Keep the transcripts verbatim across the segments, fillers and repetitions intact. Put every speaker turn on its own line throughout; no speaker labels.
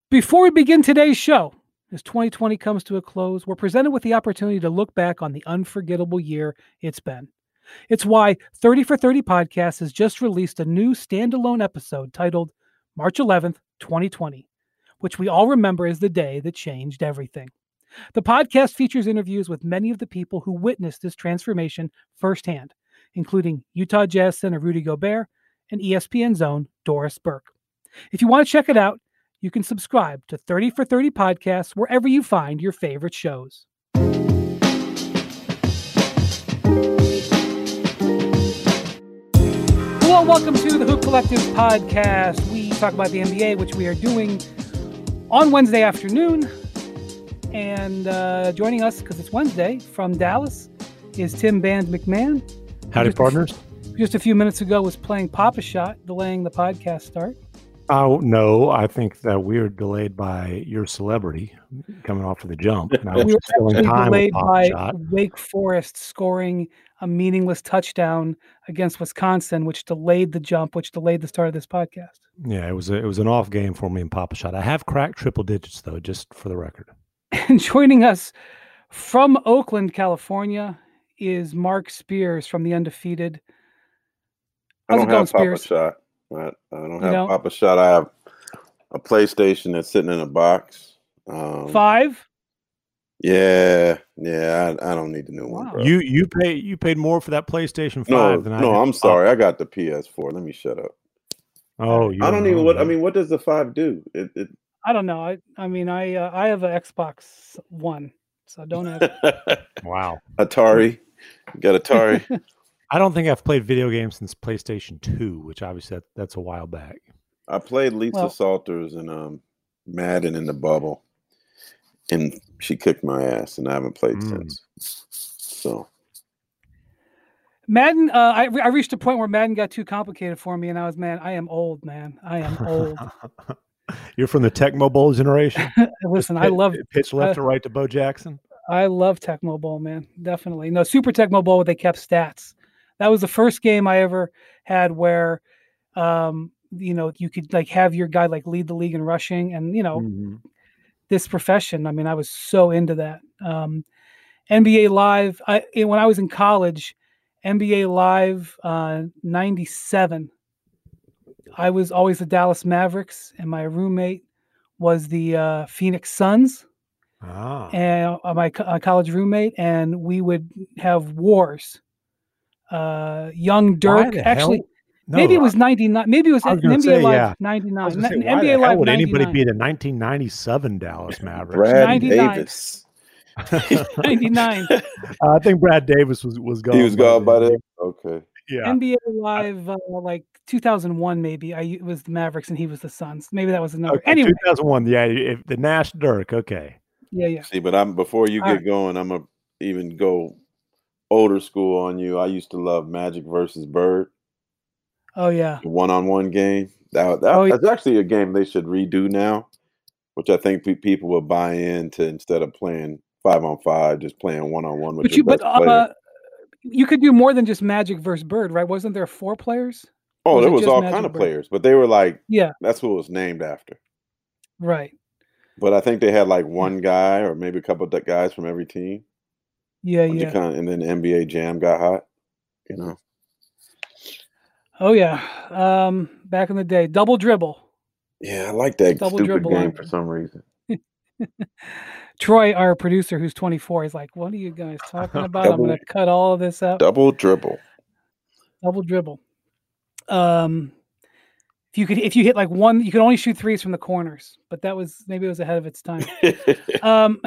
Before we begin today's show, as twenty twenty comes to a close, we're presented with the opportunity to look back on the unforgettable year it's been. It's why thirty for thirty Podcast has just released a new standalone episode titled March eleventh, twenty twenty, which we all remember as the day that changed everything. The podcast features interviews with many of the people who witnessed this transformation firsthand, including Utah Jazz center Rudy Gobert and E S P N's own Doris Burke. If you want to check it out, you can subscribe to thirty for thirty Podcasts wherever you find your favorite shows. Hello, welcome to the Hoop Collective Podcast. We talk about the N B A, which we are doing on Wednesday afternoon. And uh, joining us, because it's Wednesday, from Dallas, is Tim Band McMahon.
Howdy,
just
partners.
A, just a few minutes ago was playing Pop-A-Shot, delaying the podcast start.
Oh, no, I think that we were delayed by your celebrity coming off of the jump. And I was
we were
filling
actually
time
delayed
with
by
Pop-Shot.
Wake Forest scoring a meaningless touchdown against Wisconsin, which delayed the jump, which delayed the start of this podcast.
Yeah, it was a, it was an off game for me in Pop-Shot. I have cracked triple digits, though, just for the record.
And joining us from Oakland, California, is Mark Spears from The Undefeated. How's
I
it
don't
going,
have
Spears?
Pop-A-Shot. I, I don't
You
have
don't?
Pop-A-Shot. I have a PlayStation that's sitting in a box. Um,
Five?
Yeah, yeah. I, I don't need the new one.
Wow.
Bro.
You you pay you paid more for that PlayStation five
no,
than I
no.
did.
I'm sorry. I got the P S four. Let me shut up.
Oh, you
I don't even. What I mean, what does the five do? It. it
I don't know. I I mean, I uh, I have an Xbox One, so don't ask.
Wow.
Atari. You got Atari.
I don't think I've played video games since PlayStation two, which obviously that, that's a while back.
I played Lisa
Well-
Salters and um, Madden in the bubble, and she kicked my ass, and I haven't played
Mm.
since. So
Madden, uh, I I reached a point where Madden got too complicated for me, and I was, man, I am old, man. I am old.
You're from the Tecmo Bowl generation?
Listen, I
Pitch-
love
Pitch left
uh,
or right to Bo Jackson?
I love Tecmo Bowl, man. Definitely. No, Super Tecmo Bowl, they kept stats. That was the first game I ever had where, um, you know, you could like have your guy like lead the league in rushing, and you know,
Mhm.
this profession. I mean, I was so into that. Um, N B A Live. I when I was in college, N B A Live uh, ninety-seven. I was always the Dallas Mavericks, and my roommate was the uh, Phoenix Suns.
Ah.
And uh, my co- uh, college roommate, and we would have wars. Uh, young
Why
Dirk,
the
actually,
hell? No,
maybe it was ninety-nine. Maybe it was,
I was
N
gonna
B A
say,
Live
yeah. I
ninety-nine.
was gonna say,
N-
why
NBA
the hell
Live
would anybody
ninety-nine.
be the nineteen ninety-seven Dallas Mavericks?
Brad
ninety-nine.
Davis.
ninety-nine.
I think Brad Davis was, was gone.
He was gone by then. Okay.
Yeah.
N B A Live, uh, like two thousand one, maybe. I it was the Mavericks and he was the Suns. Maybe that was the number.
Okay,
Anyway,
two thousand one. Yeah, if the Nash Dirk. Okay.
yeah, yeah.
See, but I'm before you
All
get
right.
going, I'm gonna even go older school on you. I used to love Magic versus Bird,
Oh yeah.
the one-on-one game. That, that
Oh, yeah.
that's actually a game they should redo now, which I think pe- people will buy into instead of playing five on five, just playing one-on-one with
But
your
you, but
best player.
uh, you could do more than just Magic versus Bird, right? Wasn't there four players?
oh,
was
there
it
was
just
all
Magic
kind of
Bird?
players, but they were like
Yeah,
that's what it was named after.
right.
But I think they had like one guy or maybe a couple of guys from every team.
Yeah,
Once you
yeah.
kinda- and then the N B A Jam got hot. You know,
Oh yeah. Um, back in the day, double dribble.
yeah, I like that
Double
stupid
dribble
game
on-
for some reason.
Troy, our producer, who's twenty-four, is like, "What are you guys talking about? I'm
Double-
going to cut all of this out."
Double dribble.
Double dribble. Um, if you could, if you hit like one, you could only shoot threes from the corners, but that was maybe it was ahead of its time. um,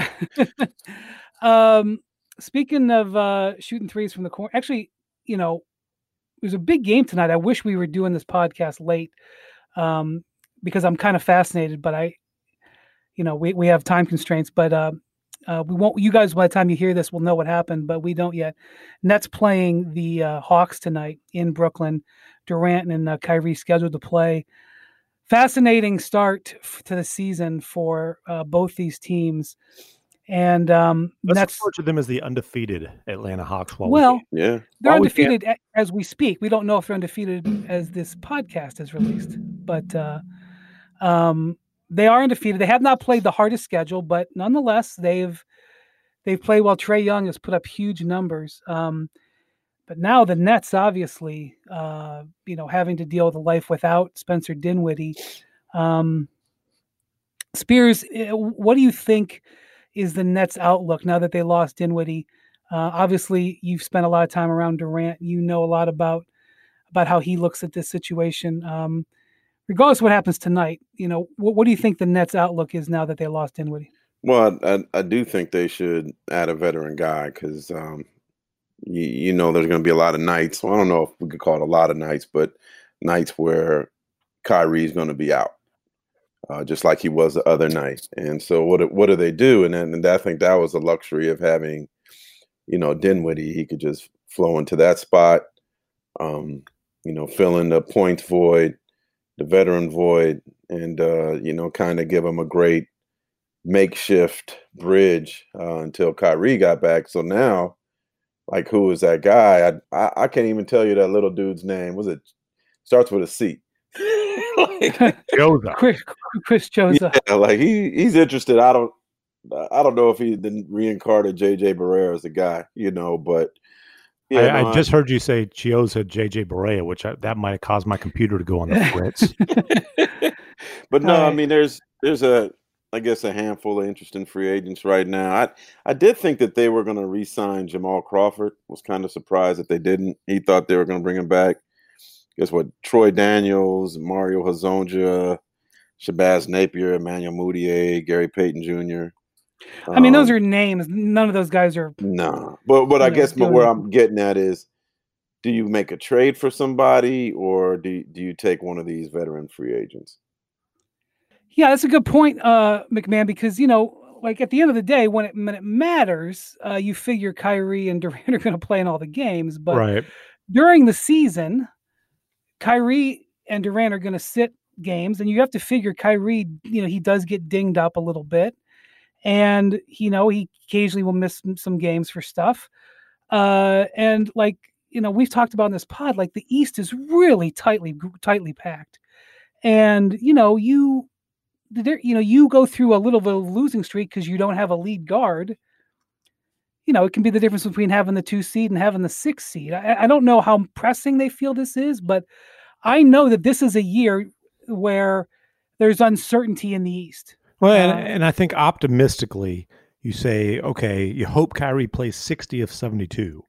um, speaking of uh, shooting threes from the corner, actually, you know, it was a big game tonight. I wish we were doing this podcast late um, because I'm kind of fascinated, but I, you know, we, we have time constraints, but uh, uh, we won't, you guys, by the time you hear this, will know what happened, but we don't yet. Nets playing the uh, Hawks tonight in Brooklyn. Durant and uh, Kyrie scheduled to play. Fascinating start f- to the season for uh, both these teams. And um,
Let's
Nets,
refer to them as the undefeated Atlanta Hawks. While
well,
we
yeah.
they're
while we can't-
undefeated a- as we speak. We don't know if they're undefeated as this podcast is released, but uh, um, they are undefeated. They have not played the hardest schedule, but nonetheless, they've they've played well. Trae Young has put up huge numbers. Um, but now the Nets, obviously, uh, you know, having to deal with a life without Spencer Dinwiddie. Um, Spears, what do you think is the Nets' outlook now that they lost Dinwiddie? Uh, obviously, you've spent a lot of time around Durant. You know a lot about about how he looks at this situation. Um, regardless of what happens tonight, you know, what, what do you think the Nets' outlook is now that they lost Dinwiddie?
Well, I, I, I do think they should add a veteran guy because, um, you, you know, there's going to be a lot of nights. Well, I don't know if we could call it a lot of nights, but nights where Kyrie's going to be out, uh, just like he was the other night. And so what what do they do? And then and I think that was the luxury of having, you know, Dinwiddie. He could just flow into that spot, um, you know, fill in the points void, the veteran void, and, uh, you know, kind of give him a great makeshift bridge uh, until Kyrie got back. So now, like, who is that guy? I, I I can't even tell you that little dude's name. Was it starts with a C?
like, Joza.
Chris Chris Joza.
Yeah, like he he's interested. I don't I don't know if he then reincarnated J J Barea as a guy, you know, but
yeah, I, no, I just I, heard you say Chioza J J Barea, which I, that might have caused my computer to go on the fritz.
But no, right. I mean, there's there's a I guess a handful of interesting free agents right now. I I did think that they were going to re-sign Jamal Crawford. Was kind of surprised that they didn't. He thought they were going to bring him back. Guess what? Troy Daniels, Mario Hezonja, Shabazz Napier, Emmanuel Mudiay, Gary Payton Junior
I mean, those are names. None of those guys are.
No, nah. but but I know, guess where I'm getting at is, do you make a trade for somebody, or do do you take one of these veteran free agents?
Yeah, that's a good point, uh, McMahon. Because you know, like at the end of the day, when it when it matters, uh, you figure Kyrie and Durant are going to play in all the games. But
right.
during the season, Kyrie and Durant are going to sit games, and you have to figure Kyrie. You know, he does get dinged up a little bit. And, you know, he occasionally will miss some games for stuff. Uh, and like, you know, we've talked about in this pod, like the East is really tightly, tightly packed. And, you know, you, there, you know, you go through a little bit of losing streak because you don't have a lead guard. You know, it can be the difference between having the two seed and having the six seed. I, I don't know how pressing they feel this is, but I know that this is a year where there's uncertainty in the East.
Well, and, uh, and I think optimistically, you say, okay, you hope Kyrie plays sixty of seventy-two.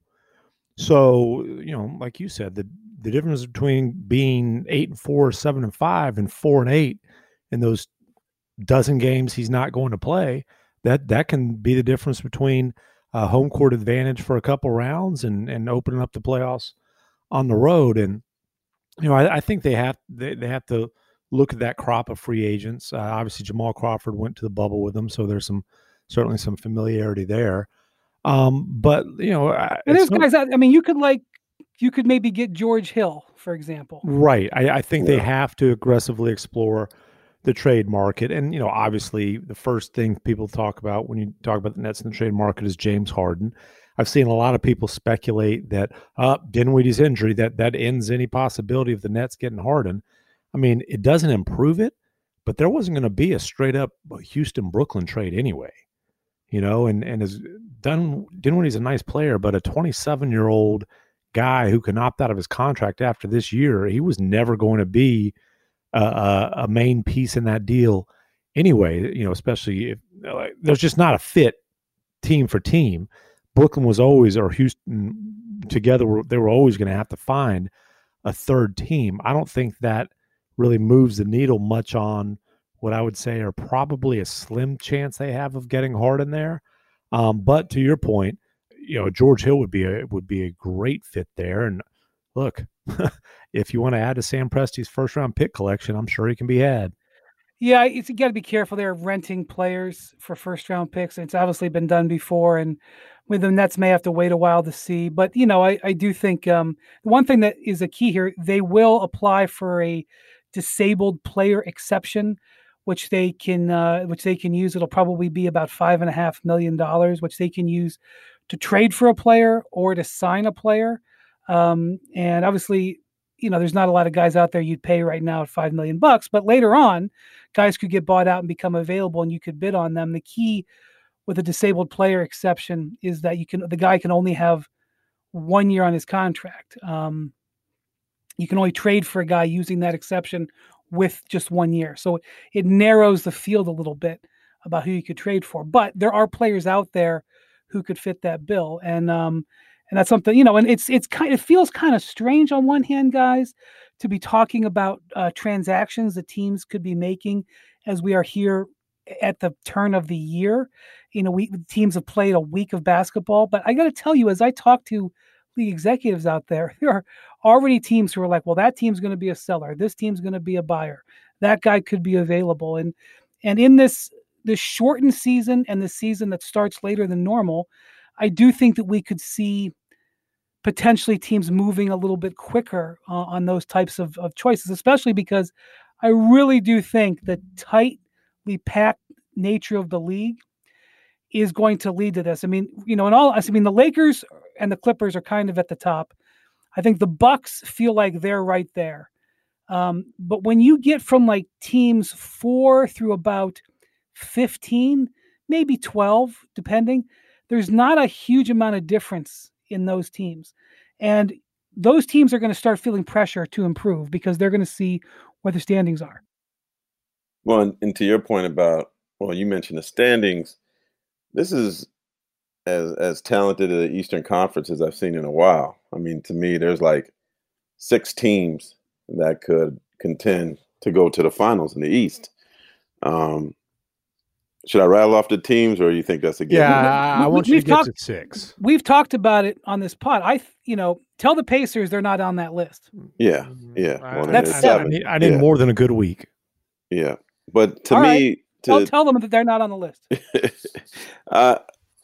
So, you know, like you said, the, the difference between being eight and four, seven and five, and four and eight in those dozen games he's not going to play, that that can be the difference between a home court advantage for a couple rounds and and opening up the playoffs on the road. And you know, I, I think they have they, they have to look at that crop of free agents. Uh, obviously, Jamal Crawford went to the bubble with them, so there's some certainly some familiarity there. Um, but you know,
and there's no, guys. I mean, you could like you could maybe get George Hill, for example.
Right. I, I think yeah. they have to aggressively explore the trade market, and you know, obviously, the first thing people talk about when you talk about the Nets and the trade market is James Harden. I've seen a lot of people speculate that uh, Dinwiddie's injury that that ends any possibility of the Nets getting Harden. I mean, it doesn't improve it, but there wasn't going to be a straight up Houston-Brooklyn trade anyway, you know, and, and as done, Dinwiddie's a nice player, but a twenty-seven-year-old guy who can opt out of his contract after this year, he was never going to be a, a, a main piece in that deal anyway, you know, especially if like, there's just not a fit team for team. Brooklyn was always, or Houston together, they were always going to have to find a third team. I don't think that really moves the needle much on what I would say are probably a slim chance they have of getting Harden there. Um, but to your point, you know, George Hill would be a would be a great fit there. And look, if you want to add to Sam Presti's first round pick collection, I'm sure he can be had.
Yeah, it's, you got to be careful. They're renting players for first round picks. It's obviously been done before, and with the Nets may have to wait a while to see. But you know, I, I do think um, one thing that is a key here, they will apply for a disabled player exception, which they can uh, which they can use. It'll probably be about five and a half million dollars, which they can use to trade for a player or to sign a player. Um, and obviously, you know, there's not a lot of guys out there you'd pay right now at five million bucks, but later on, guys could get bought out and become available and you could bid on them. The key with a disabled player exception is that you can, the guy can only have one year on his contract. Um, you can only trade for a guy using that exception with just one year. So it narrows the field a little bit about who you could trade for. But there are players out there who could fit that bill. And um, and that's something, you know, and it's it's kind it feels kind of strange on one hand, guys, to be talking about uh, transactions that teams could be making as we are here at the turn of the year. You know, we teams have played a week of basketball, but I got to tell you, as I talk to league executives out there, there are already teams who are like, well, that team's going to be a seller. This team's going to be a buyer. That guy could be available. And, and in this, this shortened season and the season that starts later than normal, I do think that we could see potentially teams moving a little bit quicker uh, on those types of, of choices, especially because I really do think the tightly packed nature of the league is going to lead to this. I mean, you know, in all, I mean, the Lakers and the Clippers are kind of at the top. I think the Bucks feel like they're right there. Um, but when you get from like teams four through about fifteen, maybe twelve, depending, there's not a huge amount of difference in those teams. And those teams are going to start feeling pressure to improve because they're going to see where the standings are.
Well, and, and to your point about, well, you mentioned the standings. This is as as talented an Eastern Conference as I've seen in a while. I mean, to me, there's like six teams that could contend to go to the finals in the East. Um, should I rattle off the teams, or you think that's a given?
Yeah, I want you to get talked, to six.
We've talked about it on this pod. I, you know, tell the Pacers they're not on that list.
Yeah, yeah.
Well, that's seven. I need, I need
yeah.
more than a good week.
Yeah, but to
All
me.
Right.
To,
I'll tell them that they're not on the list.
uh,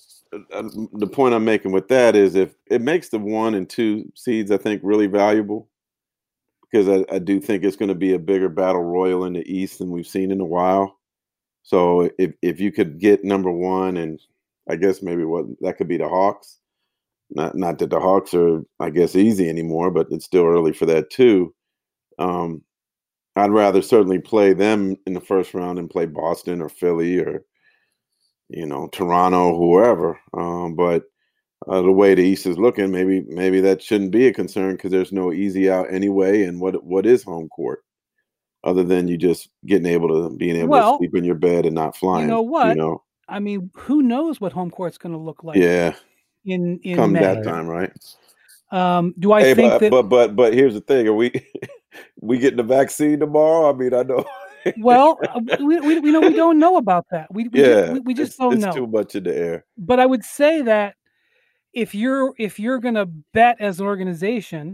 the point I'm making with that is if it makes the one and two seeds, I think, really valuable because I, I do think it's going to be a bigger battle royal in the East than we've seen in a while. So if if you could get number one, and I guess maybe what that could be the Hawks. Not not that the Hawks are, I guess, easy anymore, but it's still early for that too. Um, I'd rather certainly play them in the first round and play Boston or Philly or, you know, Toronto, whoever. Um, but uh, the way the East is looking, maybe maybe that shouldn't be a concern because there's no easy out anyway. And what what is home court other than you just getting able to being able
well,
to sleep in your bed and not flying?
You know what?
You know,
I mean, who knows what home court's going to look like?
Yeah,
in in
come
May.
that time, right?
Um, do I
hey,
think
but,
that?
But but but here's the thing: are we we getting the vaccine tomorrow? I mean, I know.
Well, we, we we know we don't know about that. We, we
yeah,
just, we, we just
it's,
don't
it's
know.
too much in the air.
But I would say that if you're if you're going to bet as an organization,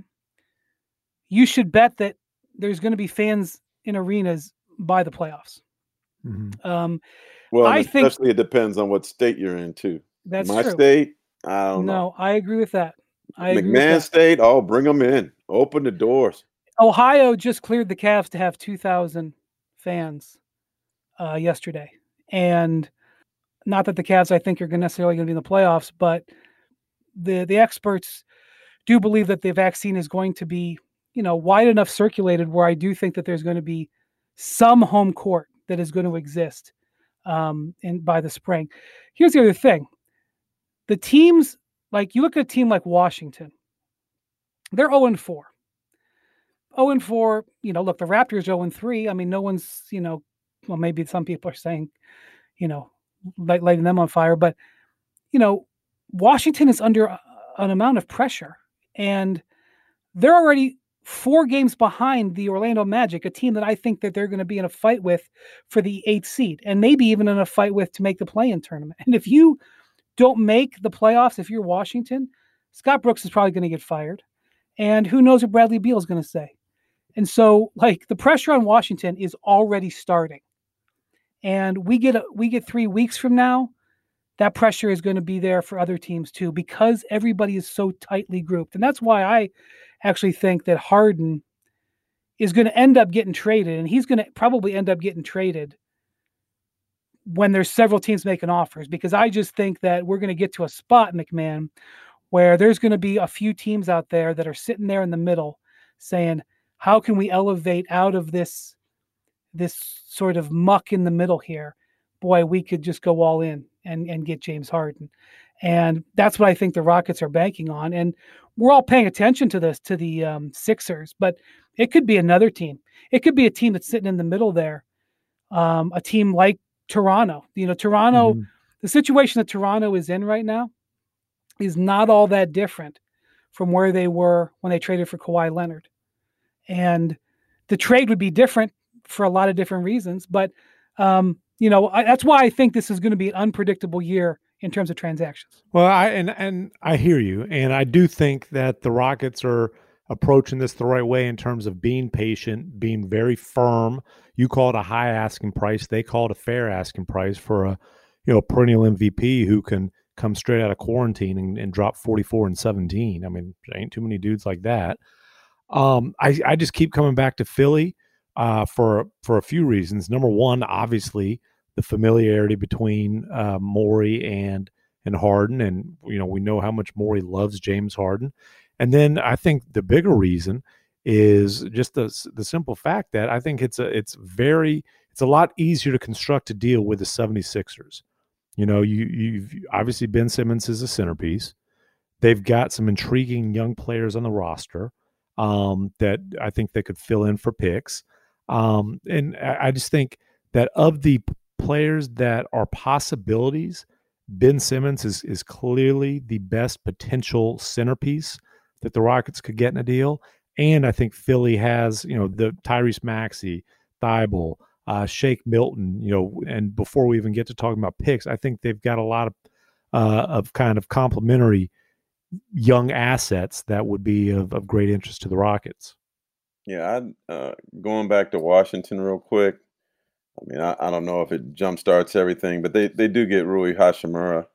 you should bet that there's going to be fans in arenas by the playoffs.
Mm-hmm.
Um,
well,
I
especially
think
it depends on what state you're in too.
That's
my
true.
state. I don't
no,
know.
I agree with that. I agree
McMahon
with that.
State. Oh, bring them in. Open the doors.
Ohio just cleared the Cavs to have two thousand fans uh, yesterday, and not that the Cavs I think are necessarily going to be in the playoffs, but the the experts do believe that the vaccine is going to be, you know, wide enough circulated where I do think that there's going to be some home court that is going to exist um, in by the spring. Here's the other thing: the teams, like you look at a team like Washington, they're oh and four. oh and four, you know, look, the Raptors oh and three. I mean, no one's, you know, well, maybe some people are saying, you know, light, lighting them on fire, but, you know, Washington is under a, an amount of pressure, and they're already four games behind the Orlando Magic, a team that I think that they're going to be in a fight with for the eighth seed, and maybe even in a fight with to make the play-in tournament. And if you don't make the playoffs, if you're Washington, Scott Brooks is probably going to get fired. And who knows what Bradley Beal is going to say. And so, like, the pressure on Washington is already starting. And we get a, we get three weeks from now, that pressure is going to be there for other teams too, because everybody is so tightly grouped. And that's why I actually think that Harden is going to end up getting traded, and he's going to probably end up getting traded when there's several teams making offers, because I just think that we're going to get to a spot, McMahon, where there's going to be a few teams out there that are sitting there in the middle saying, how can we elevate out of this, this sort of muck in the middle here, boy, we could just go all in and, and get James Harden. And that's what I think the Rockets are banking on. And we're all paying attention to this, to the um, Sixers, but it could be another team. It could be a team that's sitting in the middle there. Um, a team like Toronto, you know, Toronto, mm-hmm. the situation that Toronto is in right now is not all that different from where they were when they traded for Kawhi Leonard. And the trade would be different for a lot of different reasons. But, um, you know, I, that's why I think this is going to be an unpredictable year in terms of transactions.
Well, I and, and I hear you. And I do think that the Rockets are approaching this the right way in terms of being patient, being very firm. You call it a high asking price. They call it a fair asking price for a, you know, perennial M V P who can come straight out of quarantine and, and drop forty-four and seventeen. I mean, there ain't too many dudes like that. Um, I, I just keep coming back to Philly uh, for, for a few reasons. Number one, obviously the familiarity between uh, Morey and, and Harden. And, you know, we know how much Morey loves James Harden. And then I think the bigger reason is just the the simple fact that I think it's a it's very it's a lot easier to construct a deal with the seventy-sixers. You know, you you've obviously Ben Simmons is a centerpiece. They've got some intriguing young players on the roster um, that I think they could fill in for picks. Um, and I, I just think that of the players that are possibilities, Ben Simmons is is clearly the best potential centerpiece that the Rockets could get in a deal. And I think Philly has, you know, the Tyrese Maxey, Thibault, uh, Shake Milton, you know, and before we even get to talking about picks, I think they've got a lot of, uh, of kind of complementary young assets that would be of, of great interest to the Rockets.
Yeah, I, uh, going back to Washington real quick, I mean, I, I don't know if it jumpstarts everything, but they, they do get Rui Hachimura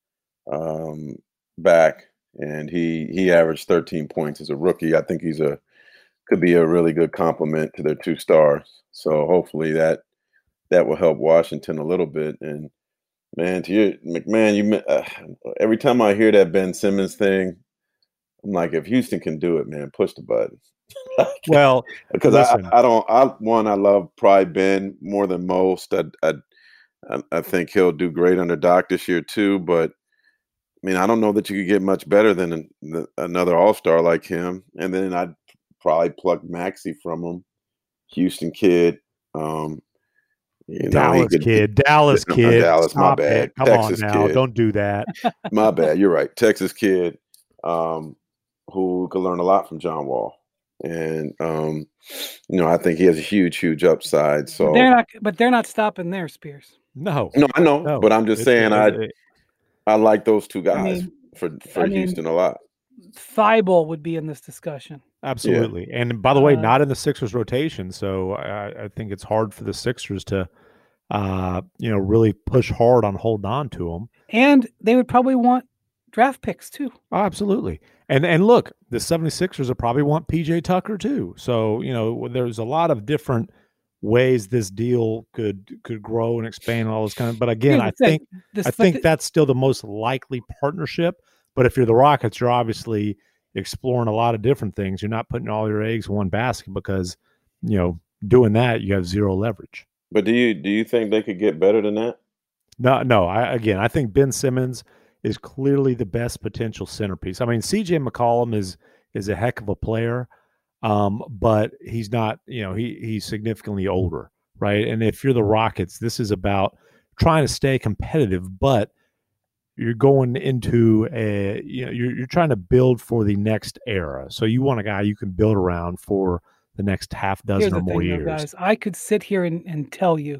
um, back. And he he averaged thirteen points as a rookie. I think he's a could be a really good complement to their two stars. So hopefully that that will help Washington a little bit. And man, to your McMahon, you uh, every time I hear that Ben Simmons thing, I'm like, if Houston can do it, man, push the button.
Well,
because I, I don't. I one I love probably Ben more than most. I I I think he'll do great under Doc this year too, but. I mean, I don't know that you could get much better than an, another all-star like him. And then I'd probably pluck Maxey from him, Houston kid. Um, you know,
Dallas
could,
kid, Dallas
no,
kid.
Dallas, my bad.
It. Come
Texas
on now,
kid.
Don't do that.
My bad. You're right. Texas kid um, who could learn a lot from John Wall. And, um, you know, I think he has a huge, huge upside. So
but they're not, but they're not stopping there, Spears.
No.
No, I know.
No.
But I'm just
it's,
saying
it,
I
it,
I like those two guys
I mean,
for, for
I
Houston
mean,
a lot.
Thibault would be in this discussion.
Absolutely. Yeah. And by the way,
uh,
not in the Sixers rotation. So I, I think it's hard for the Sixers to, uh, you know, really push hard on holding on to them.
And they would probably want draft picks too.
Oh, absolutely. And and look, the seventy-sixers will probably want P J Tucker too. So, you know, there's a lot of different ways this deal could could grow and expand and all this kind of, but again, I think
this,
I think that's still the most likely partnership. But if you're the Rockets, you're obviously exploring a lot of different things. You're not putting all your eggs in one basket because, you know, doing that you have zero leverage.
But do you do you think they could get better than that?
No, no. I again, I think Ben Simmons is clearly the best potential centerpiece. I mean, C J McCollum is is a heck of a player. Um, but he's not, you know, he he's significantly older, right? And if you're the Rockets, this is about trying to stay competitive, but you're going into a, you know, you're you're trying to build for the next era. So you want a guy you can build around for the next half dozen or more
thing,
years.
Though, guys, I could sit here and, and tell you,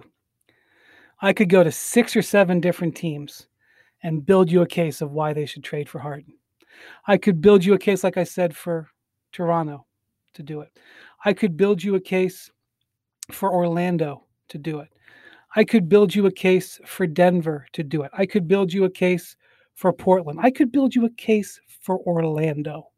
I could go to six or seven different teams and build you a case of why they should trade for Harden. I could build you a case, like I said, for Toronto to do it. I could build you a case for Orlando to do it. I could build you a case for Denver to do it. I could build you a case for Portland. I could build you a case for Orlando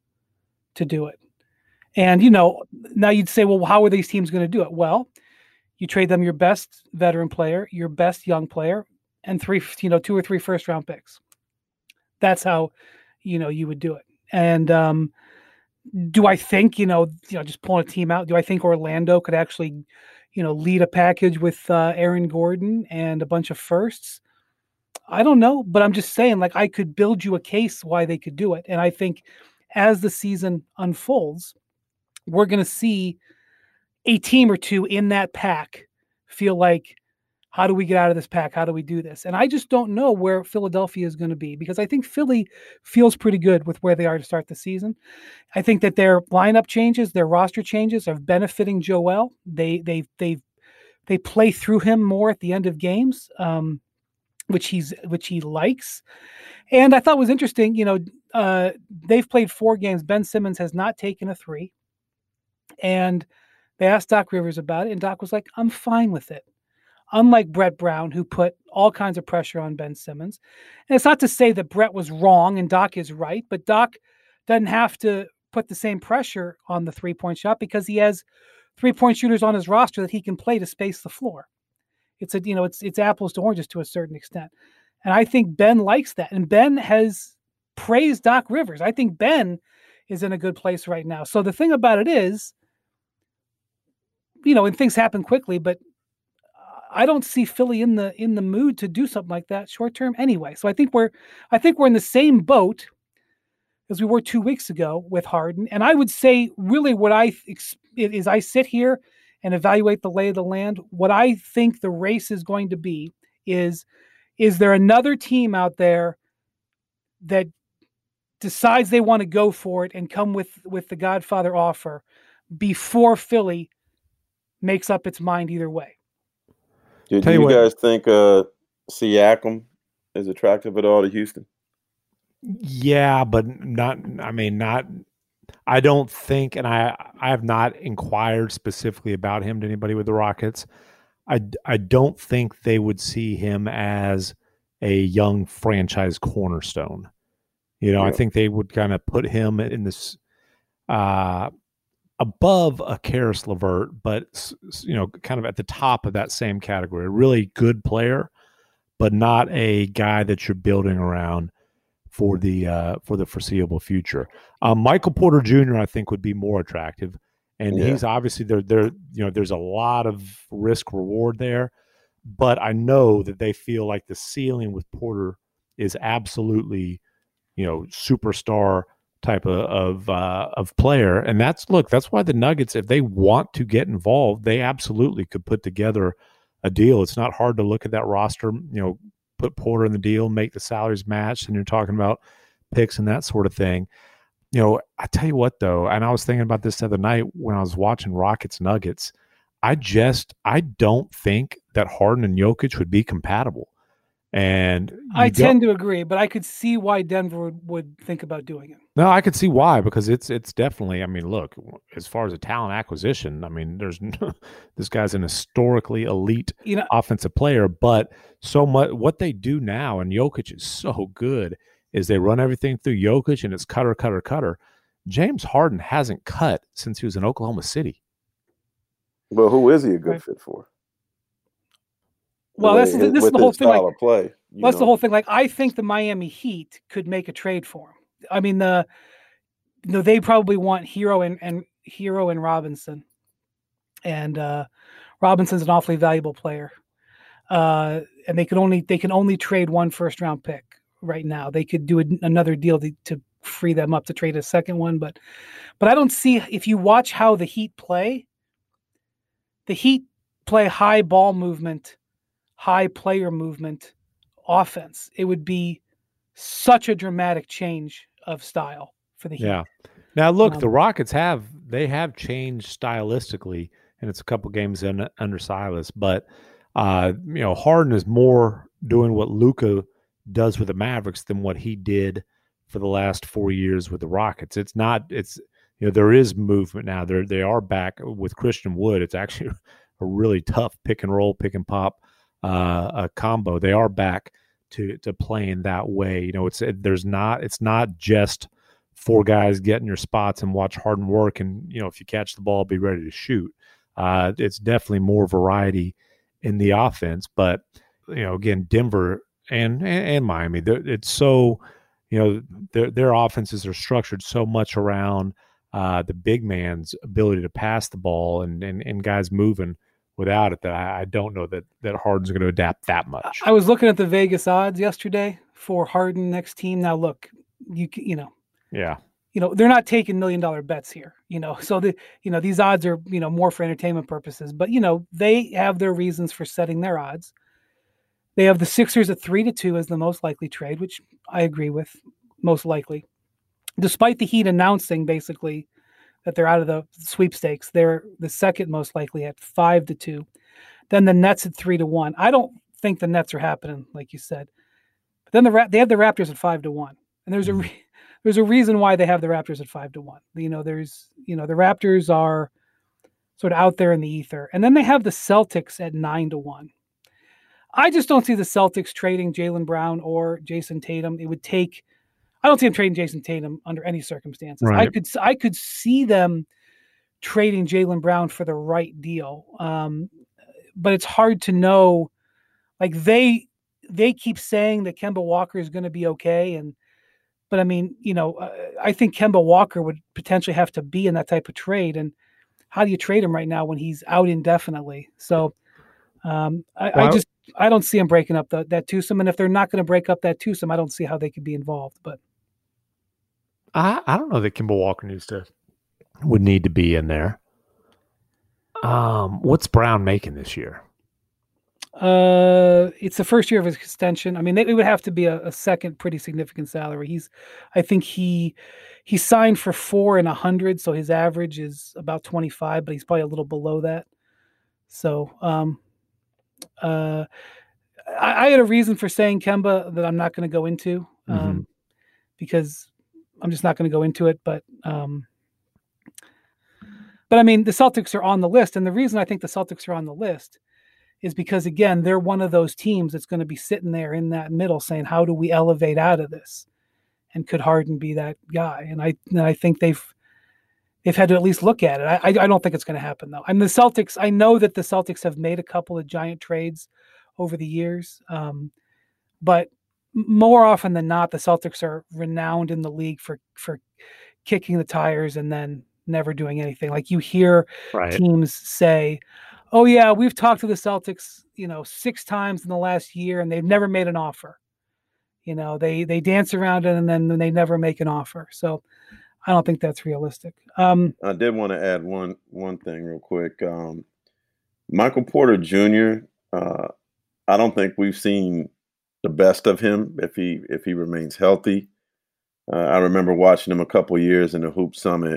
to do it. And, you know, now you'd say, well, how are these teams going to do it? Well, you trade them your best veteran player, your best young player, and three, you know, two or three first round picks. That's how, you know, you would do it. And, um, do I think, you know, you know, just pulling a team out, do I think Orlando could actually, you know, lead a package with uh, Aaron Gordon and a bunch of firsts. I don't know, but I'm just saying, like, I could build you a case why they could do it. And I think as the season unfolds, we're going to see a team or two in that pack feel like, how do we get out of this pack? How do we do this? And I just don't know where Philadelphia is going to be, because I think Philly feels pretty good with where they are to start the season. I think that their lineup changes, their roster changes are benefiting Joel. They they they they play through him more at the end of games, um, which he's which he likes. And I thought was interesting. You know, uh, they've played four games. Ben Simmons has not taken a three, and they asked Doc Rivers about it, and Doc was like, "I'm fine with it." Unlike Brett Brown, who put all kinds of pressure on Ben Simmons. And it's not to say that Brett was wrong and Doc is right, but Doc doesn't have to put the same pressure on the three-point shot because he has three-point shooters on his roster that he can play to space the floor. It's a, you know, it's it's apples to oranges to a certain extent. And I think Ben likes that. And Ben has praised Doc Rivers. I think Ben is in a good place right now. So the thing about it is, you know, and things happen quickly, but I don't see Philly in the in the mood to do something like that short term anyway. So I think we're I think we're in the same boat as we were two weeks ago with Harden. And I would say really what I is I sit here and evaluate the lay of the land. What I think the race is going to be is is there another team out there that decides they want to go for it and come with with the Godfather offer before Philly makes up its mind either way.
Do, do you, you guys think uh, Siakam is attractive at all to Houston?
Yeah, but not. I mean, not. I don't think, and I I have not inquired specifically about him to anybody with the Rockets. I I don't think they would see him as a young franchise cornerstone. You know, yeah. I think they would kind of put him in this. Uh, above a Karis LeVert, but, you know, kind of at the top of that same category. A really good player, but not a guy that you're building around for the uh, for the foreseeable future. Um, Michael Porter Junior, I think, would be more attractive, and yeah. he's obviously there. There, you know, there's a lot of risk reward there, but I know that they feel like the ceiling with Porter is absolutely, you know, superstar type of of, uh, of player. And that's, look, that's why the Nuggets, if they want to get involved, they absolutely could put together a deal. It's not hard to look at that roster, you know, put Porter in the deal, make the salaries match, and you're talking about picks and that sort of thing. You know, I tell you what, though, and I was thinking about this the other night when I was watching Rockets Nuggets, I just, I don't think that Harden and Jokic would be compatible. And
I tend to agree, but I could see why Denver would, would think about doing it.
No, I could see why, because it's it's definitely, I mean, look, as far as a talent acquisition, I mean, there's this guy's an historically elite you know, offensive player, but so much what they do now, and Jokic is so good, is they run everything through Jokic and it's cutter, cutter, cutter. James Harden hasn't cut since he was in Oklahoma City.
Well, who is he a good right. fit for?
Well, that's this is the whole thing. Like,
play,
that's know? the whole thing. Like, I think the Miami Heat could make a trade for him. I mean, the you know they probably want Hero and and Hero and Robinson, and uh, Robinson's an awfully valuable player. Uh, and they could only they can only trade one first round pick right now. They could do a, another deal to, to free them up to trade a second one, but but I don't see, if you watch how the Heat play, the Heat play high ball movement, high player movement offense. It would be such a dramatic change of style for the Heat.
Yeah. Now look,
um,
the Rockets have they have changed stylistically, and it's a couple games in, under Silas, but uh, you know, Harden is more doing what Luka does with the Mavericks than what he did for the last four years with the Rockets. It's not. It's you know there is movement now. They they are back with Christian Wood. It's actually a really tough pick and roll, pick and pop uh, a combo. They are back to to playing that way. You know, it's it, there's not. It's not just four guys getting your spots and watch Harden work, and you know if you catch the ball, be ready to shoot. Uh, it's definitely more variety in the offense, but you know, again, Denver and and, and Miami, it's so you know their their offenses are structured so much around uh, the big man's ability to pass the ball and and, and guys moving without it, that I, I don't know that, that Harden's going to adapt that much.
I was looking at the Vegas odds yesterday for Harden next team. Now, look, you you know,
yeah,
you know, they're not taking million dollar bets here, you know, so the, you know, these odds are, you know, more for entertainment purposes, but, you know, they have their reasons for setting their odds. They have the Sixers at three to two as the most likely trade, which I agree with, most likely. Despite the Heat announcing basically that they're out of the sweepstakes, they're the second most likely at five to two. Then the Nets at three to one. I don't think the Nets are happening, like you said. But then the they have the Raptors at five to one, and there's a re- there's a reason why they have the Raptors at five to one. You know, there's you know the Raptors are sort of out there in the ether, and then they have the Celtics at nine to one. I just don't see the Celtics trading Jaylen Brown or Jason Tatum. It would take. I don't see them trading Jason Tatum under any circumstances.
Right.
I could I could see them trading Jaylen Brown for the right deal, um, but it's hard to know. Like they they keep saying that Kemba Walker is going to be okay, and but I mean, you know, uh, I think Kemba Walker would potentially have to be in that type of trade. And how do you trade him right now when he's out indefinitely? So um, I, well, I just I don't see him breaking up the, that twosome, and if they're not going to break up that twosome, I don't see how they could be involved. But
I, I don't know that Kemba Walker needs to would need to be in there. Um, what's Brown making this year?
Uh, it's the first year of his extension. I mean, it would have to be a, a second pretty significant salary. He's, I think he he signed for four and a hundred, so his average is about twenty-five, but he's probably a little below that. So, um, uh, I, I had a reason for saying Kemba that I'm not going to go into, um, mm-hmm. because. I'm just not going to go into it, but um, but I mean, the Celtics are on the list, and the reason I think the Celtics are on the list is because, again, they're one of those teams that's going to be sitting there in that middle saying, how do we elevate out of this? And could Harden be that guy? And I and I think they've they've had to at least look at it. I, I don't think it's going to happen, though. And the Celtics, I know that the Celtics have made a couple of giant trades over the years, um, but more often than not, the Celtics are renowned in the league for, for kicking the tires and then never doing anything. Like you hear right. teams say, oh yeah, we've talked to the Celtics, you know, six times in the last year and they've never made an offer. You know, they, they dance around it and then they never make an offer. So I don't think that's realistic. Um,
I did want to add one, one thing real quick. Um, Michael Porter Junior, uh, I don't think we've seen the best of him if he if he remains healthy. Uh, I remember watching him a couple years in the Hoop Summit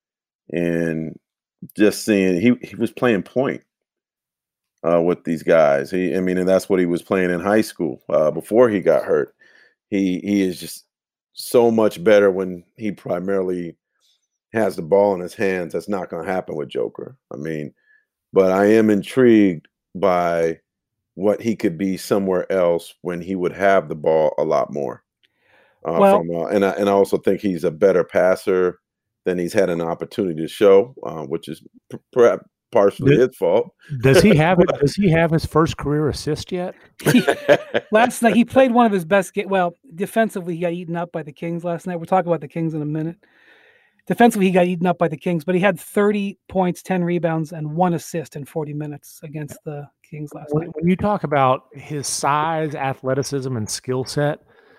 and just seeing he, he was playing point uh, with these guys. He, I mean, and that's what he was playing in high school uh, before he got hurt. He he is just so much better when he primarily has the ball in his hands. That's not going to happen with Joker. I mean, but I am intrigued by what he could be somewhere else when he would have the ball a lot more. Uh, well, from, uh, and I and I also think he's a better passer than he's had an opportunity to show, uh, which is p- perhaps partially does, his fault.
Does he have it? Does he have his first career assist yet?
He, last night he played one of his best games. Well, defensively he got eaten up by the Kings last night. We'll talk about the Kings in a minute. Defensively, he got eaten up by the Kings, but he had thirty points, ten rebounds, and one assist in forty minutes against the Kings last
when,
night.
When you talk about his size, athleticism, and skill set,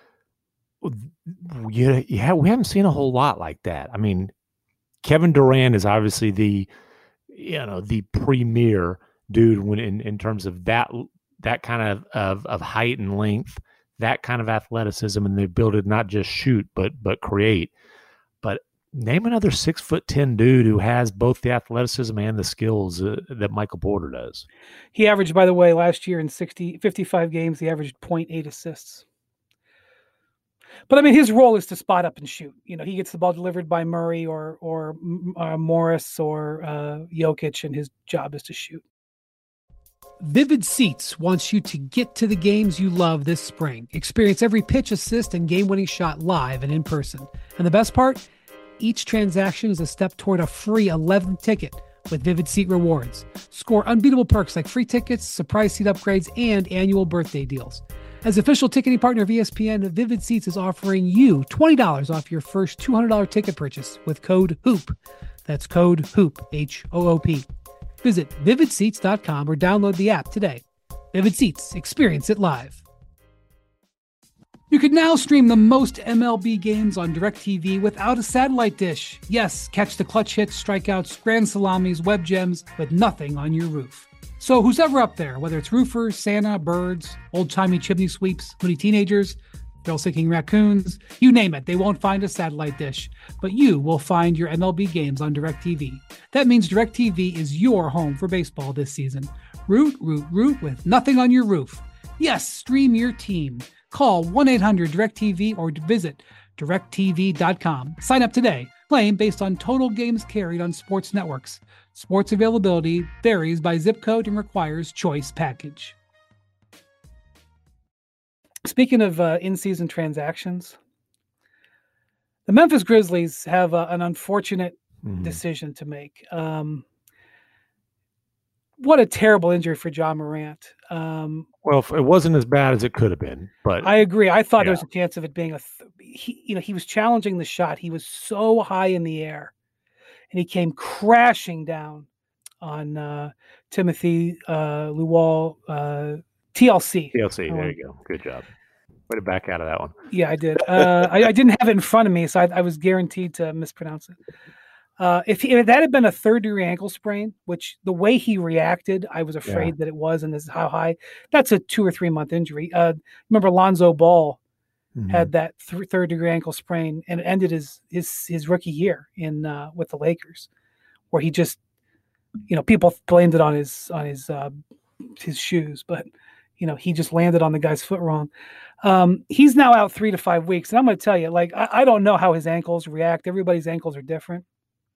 you, you have, we haven't seen a whole lot like that. I mean, Kevin Durant is obviously the, you know, the premier dude when in, in terms of that that kind of, of of height and length, that kind of athleticism, and the ability to not just shoot but but create. But name another six foot ten dude who has both the athleticism and the skills uh, that Michael Porter does.
He averaged, by the way, last year in sixty, fifty-five games, he averaged zero point eight assists. But I mean, his role is to spot up and shoot. You know, he gets the ball delivered by Murray or or uh, Morris or uh, Jokic, and his job is to shoot.
Vivid Seats wants you to get to the games you love this spring. Experience every pitch, assist, and game-winning shot live and in person. And the best part? Each transaction is a step toward a free eleventh ticket with Vivid Seat Rewards. Score unbeatable perks like free tickets, surprise seat upgrades, and annual birthday deals. As official ticketing partner of E S P N, Vivid Seats is offering you twenty dollars off your first two hundred dollars ticket purchase with code HOOP. That's code HOOP, H O O P. Visit vivid seats dot com or download the app today. Vivid Seats. Experience it live. You can now stream the most M L B games on DirecTV without a satellite dish. Yes, catch the clutch hits, strikeouts, grand salamis, web gems, with nothing on your roof. So who's ever up there, whether it's roofers, Santa, birds, old-timey chimney sweeps, moody teenagers, thrill-seeking raccoons, you name it, they won't find a satellite dish. But you will find your M L B games on DirecTV. That means DirecTV is your home for baseball this season. Root, root, root with nothing on your roof. Yes, stream your team. Call one eight hundred direct T V or visit direct T V dot com. Sign up today. Claim based on total games carried on sports networks. Sports availability varies by zip code and requires choice package.
Speaking of uh, in-season transactions, the Memphis Grizzlies have uh, an unfortunate mm-hmm. decision to make. Um, what a terrible injury for Ja Morant. Um,
well, it wasn't as bad as it could have been, but
I agree. I thought yeah. there was a chance of it being a. Th- he, you know, he was challenging the shot. He was so high in the air, and he came crashing down on uh, Timothy uh, Luwal, uh, T L C.
T L C. There you go. Good job. Way to back out of that one.
Yeah, I did. Uh, I, I didn't have it in front of me, so I, I was guaranteed to mispronounce it. Uh, if, he, if that had been a third-degree ankle sprain, which the way he reacted, I was afraid yeah. that it was, and this is how high. That's a two or three-month injury. Uh, remember, Lonzo Ball mm-hmm. had that th- third-degree ankle sprain, and it ended his his his rookie year in uh, with the Lakers, where he just, you know, people blamed it on his on his uh, his shoes, but you know, he just landed on the guy's foot wrong. Um, he's now out three to five weeks, and I'm going to tell you, like, I, I don't know how his ankles react. Everybody's ankles are different.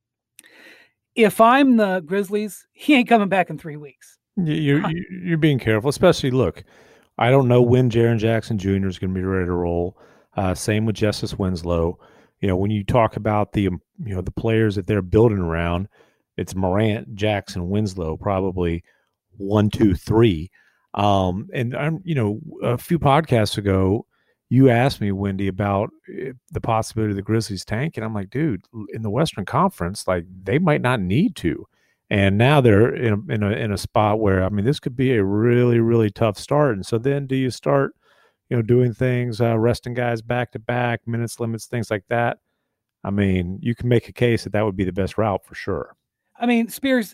If I'm the Grizzlies, he ain't coming back in three weeks.
You're, you're being careful, especially, look, I don't know when Jaren Jackson Junior is going to be ready to roll. Uh, same with Justice Winslow. You know, when you talk about the, you know, the players that they're building around, it's Morant, Jackson, Winslow, probably one, two, three. Um, and I'm, you know, a few podcasts ago, you asked me, Wendy, about the possibility of the Grizzlies tank. And I'm like, dude, in the Western Conference, like, they might not need to. And now they're in a, in a, in a spot where, I mean, this could be a really, really tough start. And so then do you start, you know, doing things, uh, resting guys back to back, minutes limits, things like that? I mean, you can make a case that that would be the best route for sure.
I mean, Spears,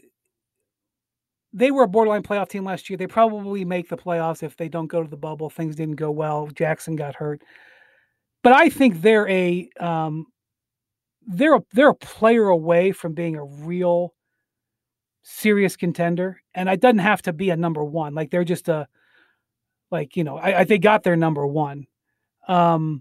they were a borderline playoff team last year. They probably make the playoffs if they don't go to the bubble. Things didn't go well. Jackson got hurt. But I think they're a um, they're a, they're a player away from being a real serious contender. And it doesn't have to be a number one. Like, they're just a, like, you know, I, I they got their number one. Um,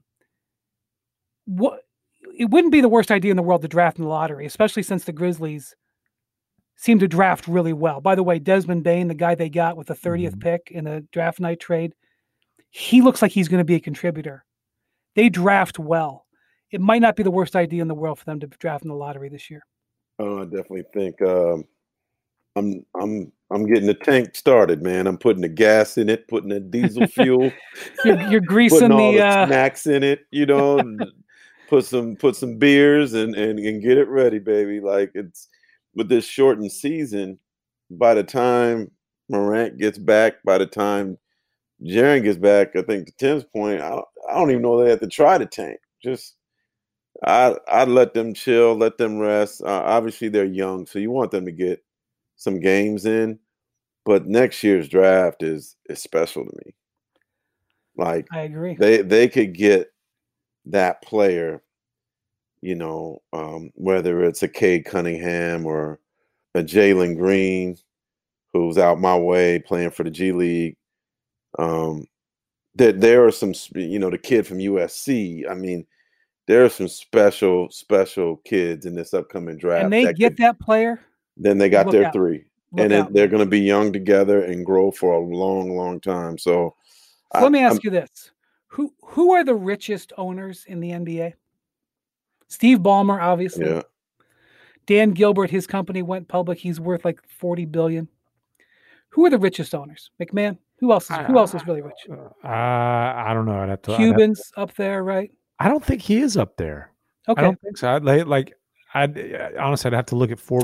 what it wouldn't be the worst idea in the world to draft in the lottery, especially since the Grizzlies seem to draft really well. By the way, Desmond Bane, the guy they got with the thirtieth mm-hmm. pick in the draft night trade, he looks like he's going to be a contributor. They draft well. It might not be the worst idea in the world for them to draft in the lottery this year.
Oh, I definitely think um, I'm I'm I'm getting the tank started, man. I'm putting the gas in it, putting the diesel fuel.
you're, you're greasing
putting all
the,
the
uh...
snacks in it, you know. put some put some beers and, and and get it ready, baby. Like, it's. With this shortened season, by the time Morant gets back, by the time Jaren gets back, I think to Tim's point, I don't, I don't even know they have to try to tank. Just, I, I'd let them chill, let them rest. Uh, obviously, they're young, so you want them to get some games in. But next year's draft is is special to me. Like,
I agree.
They they could get that player. You know, um, whether it's a Cade Cunningham or a Jalen Green, who's out my way playing for the G League. Um, that there, there are some, you know, the kid from U S C. I mean, there are some special, special kids in this upcoming draft.
And they
that
get
could,
that player.
Then they got
Look
their
out.
three.
Look
and
out,
it, they're going to be young together and grow for a long, long time. So,
so
I,
let me ask
I'm,
you this. Who who are the richest owners in the N B A? Steve Ballmer, obviously.
Yeah.
Dan Gilbert, his company went public. He's worth like forty billion dollars. Who are the richest owners? McMahon? Who else is, who else is really rich?
Uh, I don't know. I'd have to,
Cubans
I'd have to,
up there, right?
I don't think he is up there.
Okay.
I don't think so. I'd like, like I'd honestly, I'd have to look at Forbes,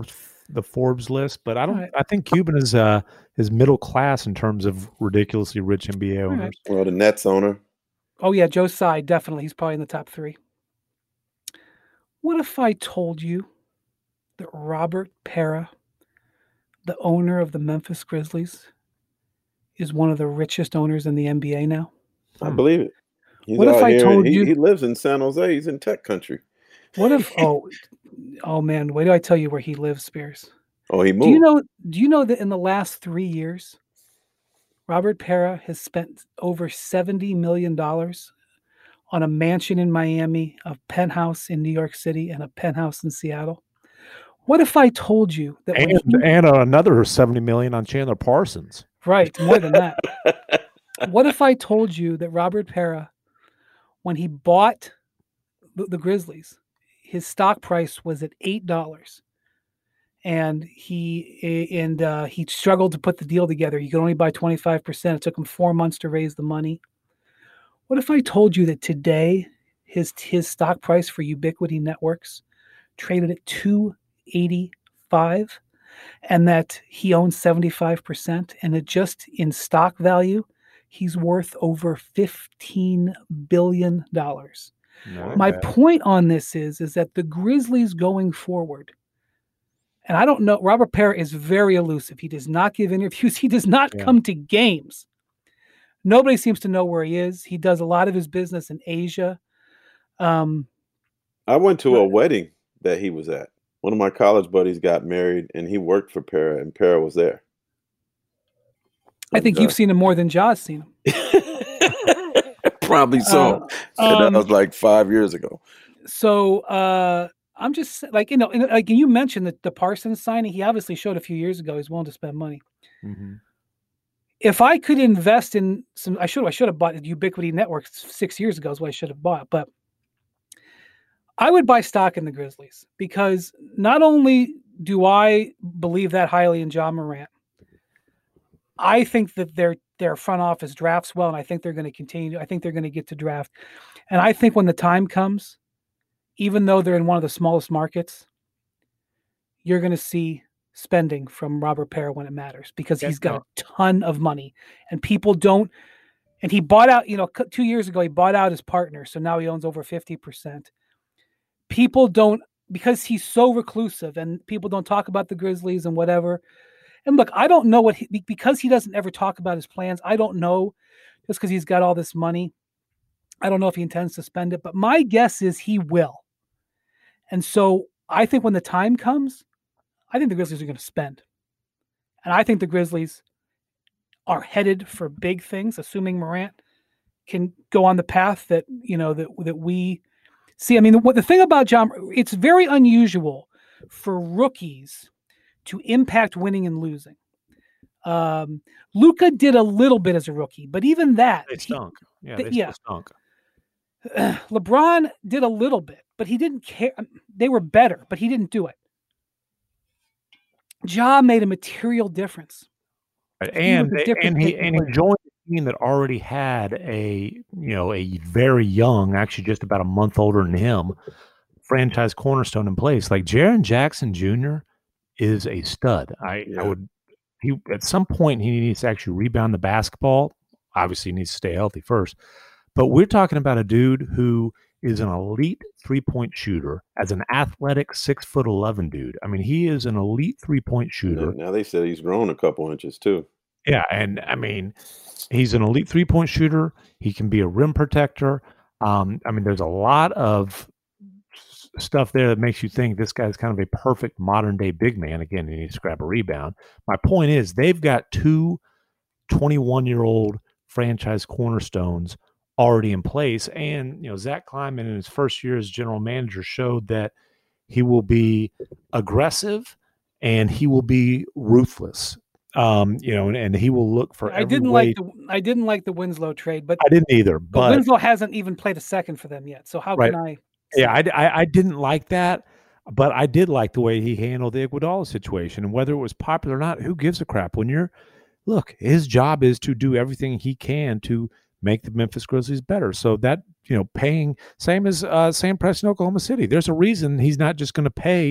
the Forbes list, but I don't.
Right.
I think Cuban is uh is middle class in terms of ridiculously rich N B A owners.
Right.
Well, the Nets owner.
Oh yeah, Joe Tsai, definitely. He's probably in the top three. What if I told you that Robert Pera, the owner of the Memphis Grizzlies, is one of the richest owners in the N B A now?
I believe it. He's
What if
out
I
here,
told
he,
you-
he lives in San Jose. He's in tech country.
What if oh oh man, wait till I tell you where he lives, Spears.
Oh, he moved.
Do you know do you know that in the last three years, Robert Pera has spent over seventy million dollars on a mansion in Miami, a penthouse in New York City, and a penthouse in Seattle? What if I told you that when
And
he-
and uh, another seventy million on Chandler Parsons.
right, more than that. What if I told you that Robert Pera, when he bought the, the Grizzlies, his stock price was at eight dollars, and he and uh, he struggled to put the deal together. He could only buy twenty-five percent. It took him four months to raise the money. What if I told you that today his his stock price for Ubiquity Networks traded at two eighty-five, and that he owns seventy-five percent, and that just in stock value, he's worth over fifteen billion dollars.
Not
My
bad.
point on this is, is that the Grizzlies going forward, and I don't know, Robert Pera is very elusive. He does not give interviews. He does not
Yeah.
come to games. Nobody seems to know where he is. He does a lot of his business in Asia. Um,
I went to a
Right.
wedding that he was at. One of my college buddies got married, and he worked for Pera, and Pera was there.
I think
And,
you've
uh,
seen him more than Ja's seen him.
Probably so.
Uh,
And
um,
that was like five years ago.
So uh, I'm just like, you know, and, like you mentioned that the Parsons signing, he obviously showed a few years ago he's willing to spend money.
Mhm.
If I could invest in some, I should I should have bought Ubiquity Networks six years ago is what I should have bought, but I would buy stock in the Grizzlies because not only do I believe that highly in John Morant, I think that their their front office drafts well, and I think they're going to continue. I think they're going to get to draft, and I think when the time comes, even though they're in one of the smallest markets, you're going to see spending from Robert Pera when it matters because
Yeah,
he's got
no.
a ton of money, and people don't. And he bought out, you know, c- two years ago he bought out his partner, so now he owns over fifty percent. People don't, because he's so reclusive, and people don't talk about the Grizzlies and whatever. And look, I don't know what he, be- because he doesn't ever talk about his plans. I don't know, just because he's got all this money. I don't know if he intends to spend it, but my guess is he will. And so I think when the time comes, I think the Grizzlies are going to spend. And I think the Grizzlies are headed for big things, assuming Morant can go on the path that, you know, that, that we see. I mean, the, what the thing about John, it's very unusual for rookies to impact winning and losing. Um, Luka did a little bit as a rookie, but even that,
They
he-
stunk. Yeah,
th-
they
yeah.
still stunk.
LeBron did a little bit, but he didn't care. They were better, but he didn't do it. Ja made a material difference.
Right,
He
And
was a different
and he
taking
and he
player.
joined a team that already had a you know a very young, actually just about a month older than him, franchise cornerstone in place. Like Jaren Jackson Junior is a stud. I,
Yeah.
I would he at some point he needs to actually rebound the basketball. Obviously, he needs to stay healthy first. But we're talking about a dude who is an elite three point shooter as an athletic six foot eleven dude. I mean, he is an elite three point shooter.
Now they said he's grown a couple inches too.
Yeah, and I mean, he's an elite three point shooter. He can be a rim protector. Um, I mean, there's a lot of s- stuff there that makes you think this guy's kind of a perfect modern day big man. Again, he needs to grab a rebound. My point is, they've got two twenty-one year old franchise cornerstones already in place, and you know, Zach Kleiman in his first year as general manager showed that he will be aggressive and he will be ruthless. Um, you know, and, and he will look for.
I
every
didn't
way.
like the I didn't like the Winslow trade, but,
I didn't either,
but
but
Winslow hasn't even played a second for them yet. So how
Right.
can I?
yeah, I, I, I didn't like that, but I did like the way he handled the Iguodala situation, and whether it was popular or not, who gives a crap? When you're, look, his job is to do everything he can to make the Memphis Grizzlies better. So that, you know, paying, same as uh, Sam Preston, Oklahoma City. There's a reason he's not just going to pay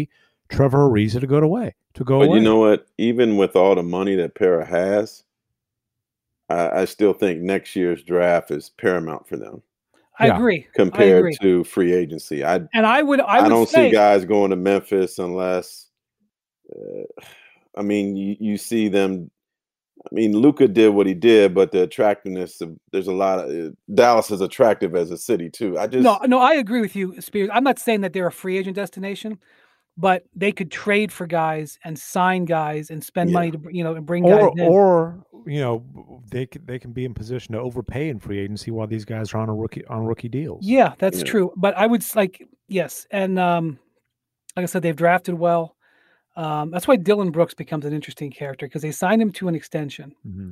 Trevor Ariza to go away. To go
but
away.
you know what? Even with all the money that Para has, I, I still think next year's draft is paramount for them.
I
Yeah.
agree.
Compared
I agree.
to free agency. I
and I would I,
I
would
don't
say,
see guys going to Memphis unless uh, I mean you, you see them. I mean, Luka did what he did, but the attractiveness of there's a lot of uh, Dallas is attractive as a city too. I just
no, no, I agree with you, Spears. I'm not saying that they're a free agent destination, but they could trade for guys and sign guys and spend
Yeah.
money to you know and bring
or
guys in.
or you know they can, they can be in position to overpay in free agency while these guys are on a rookie on rookie deals.
Yeah, that's
Yeah.
true. But I would s- like yes, and um, like I said, they've drafted well. Um, that's why Dylan Brooks becomes an interesting character because they signed him to an extension.
Mhm.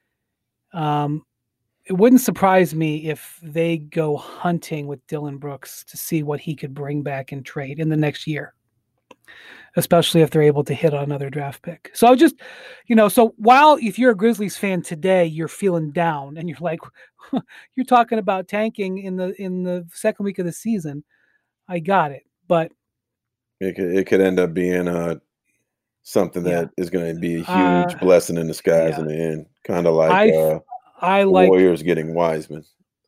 Um, it wouldn't surprise me if they go hunting with Dylan Brooks to see what he could bring back in trade in the next year, especially if they're able to hit on another draft pick. So I just, you know, so while if you're a Grizzlies fan today, you're feeling down and you're like, you're talking about tanking in the in the second week of the season. I got it, but
it could it could end up being uh something
Yeah.
that is going to be a huge
Uh,
blessing in disguise
yeah.
in the end. Kind of like
I f-
uh,
I
the
like
Warriors getting Wiseman.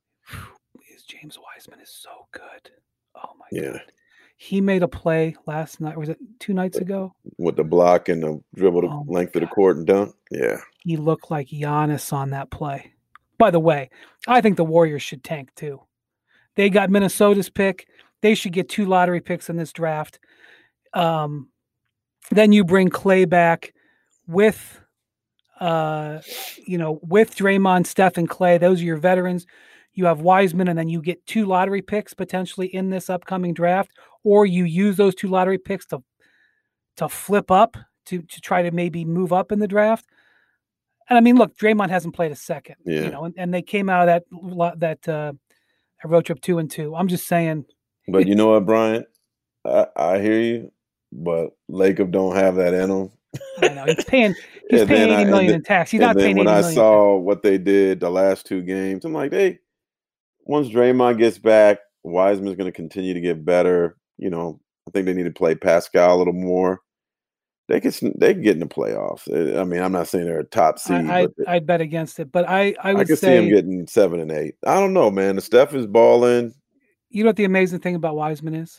James Wiseman is so good. Oh my
Yeah.
god. He made a play last night. Or was it two nights ago?
With the block and the dribble the
Oh my
length of the
God.
court and dunk. Yeah.
He looked like Giannis on that play. By the way, I think the Warriors should tank too. They got Minnesota's pick. They should get two lottery picks in this draft. Um, then you bring Clay back with, uh, you know, with Draymond, Steph, and Clay. Those are your veterans. You have Wiseman, and then you get two lottery picks potentially in this upcoming draft, or you use those two lottery picks to to flip up to to try to maybe move up in the draft. And I mean, look, Draymond hasn't played a second,
Yeah.
you know, and, and they came out of that lo- that uh, road trip two and two. I'm just saying,
But you know what, Brian? I, I hear you, but Lacob don't have that in him.
I know he's paying he's
And
paying
then I-
eighty
and
million
then-
in tax. He's
and
not
then
paying
when
eighty
I
million.
saw what they did the last two games, I'm like, hey, once Draymond gets back, Wiseman's going to continue to get better. You know, I think they need to play Pascal a little more. They could they could get in the playoffs. I mean, I'm not saying they're a top seed,
I, I
but
I'd bet against it, but I I
I
would
could see
say
him getting seven and eight. I don't know, man. The Steph is balling.
you know what the amazing thing about Wiseman is?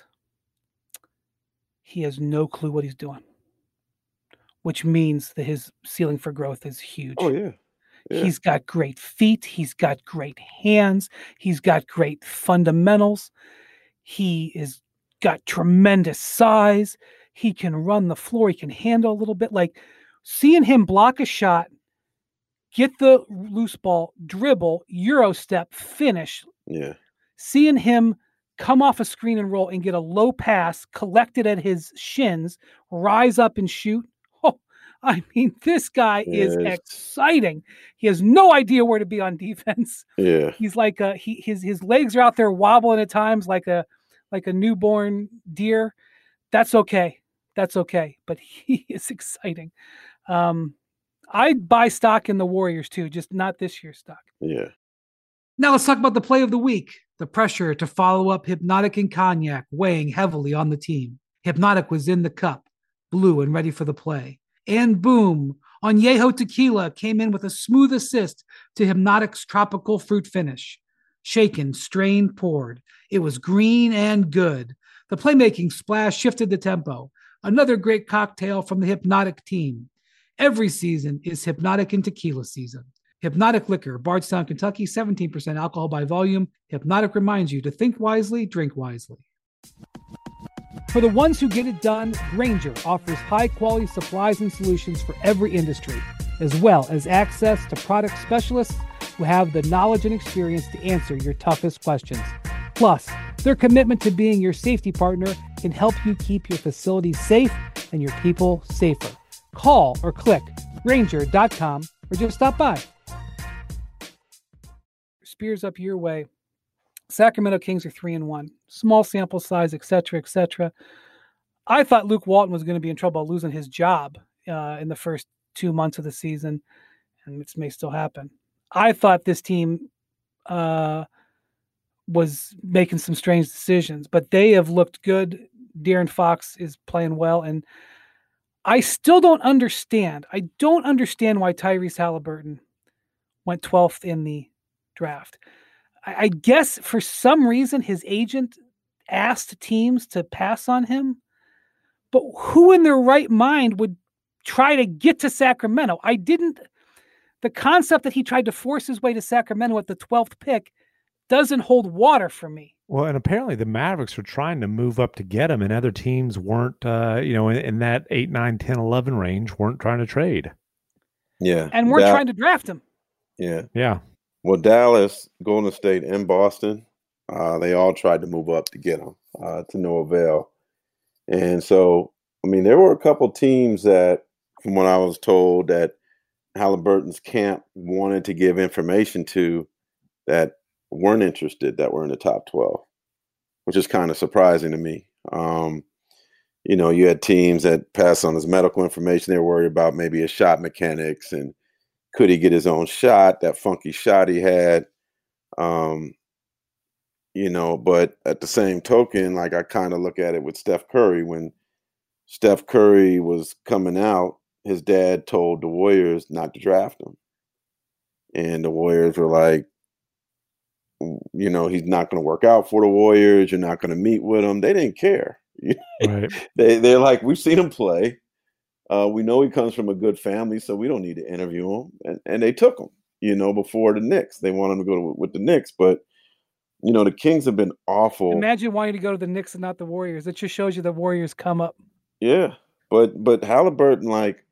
He has no clue what he's doing, which means that his ceiling for growth is huge.
Oh yeah, yeah.
He's got great feet. He's got great hands. He's got great fundamentals. He is got tremendous size. He can run the floor. He can handle a little bit. Like seeing him block a shot, get the loose ball, dribble, Euro step, finish.
yeah.
Seeing him come off a screen and roll and get a low pass, collect it at his shins, rise up and shoot. Oh, I mean, this guy
Yeah,
is
it's-
exciting. He has no idea where to be on defense.
Yeah,
He's like a, he his his legs are out there wobbling at times like a like a newborn deer. That's okay. That's okay. But he is exciting. Um, I'd buy stock in the Warriors too, just not this year's stock.
yeah.
Now let's talk about the play of the week. The pressure to follow up Hypnotic and Cognac weighing heavily on the team. Hypnotic was in the cup, blue and ready for the play. And boom, Añejo Tequila came in with a smooth assist to Hypnotic's tropical fruit finish. Shaken, strained, poured. It was green and good. The playmaking splash shifted the tempo. Another great cocktail from the Hypnotic team. Every season is Hypnotic and Tequila season. Hypnotic Liquor, Bardstown, Kentucky, seventeen percent alcohol by volume. Hypnotic reminds you to think wisely, drink wisely.
For the ones who get it done, Grainger offers high-quality supplies and solutions for every industry, as well as access to product specialists who have the knowledge and experience to answer your toughest questions. Plus, their commitment to being your safety partner can help you keep your facilities safe and your people safer. Call or click Grainger dot com or just stop by. Spears up your way. Sacramento Kings are three and one. Small sample size, et cetera, et cetera. I thought Luke Walton was going to be in trouble losing his job uh, in the first two months of the season, and it may still happen. I thought this team uh, was making some strange decisions, but they have looked good De'Aaron Fox is playing well, and I still don't understand. I don't understand why Tyrese Halliburton went twelfth in the draft. I, I guess for some reason his agent asked teams to pass on him, but who in their right mind would try to get to Sacramento? I didn't. The concept that he tried to force his way to Sacramento at the twelfth pick doesn't hold water for me.
Well, and apparently the Mavericks were trying to move up to get him, and other teams weren't, uh, you know, in, in that eight, nine, ten, eleven range, weren't trying to trade.
Yeah.
And weren't
that,
trying to draft him.
Yeah.
Yeah.
Well, Dallas, Golden State, and Boston, uh, they all tried to move up to get him, uh, to no avail. And so, I mean, there were a couple teams that, from what I was told, that Halliburton's camp wanted to give information to that weren't interested, that were in the top twelve, which is kind of surprising to me. Um, you know, you had teams that passed on his medical information. They were worried about maybe his shot mechanics and could he get his own shot, that funky shot he had. Um, you know, but at the same token, like I kind of look at it with Steph Curry. When Steph Curry was coming out, his dad told the Warriors not to draft him. And the Warriors were like, you know, he's not going to work out for the Warriors. You're not going to meet with him. They didn't care.
Right.
they, they're like, we've seen him play. Uh, we know he comes from a good family, so we don't need to interview him. And, and they took him, you know, before the Knicks. They wanted him to go to, with the Knicks. But, you know, the Kings have been awful.
Imagine wanting to go to the Knicks and not the Warriors. It just shows you the Warriors come up.
Yeah. But, but Halliburton, like,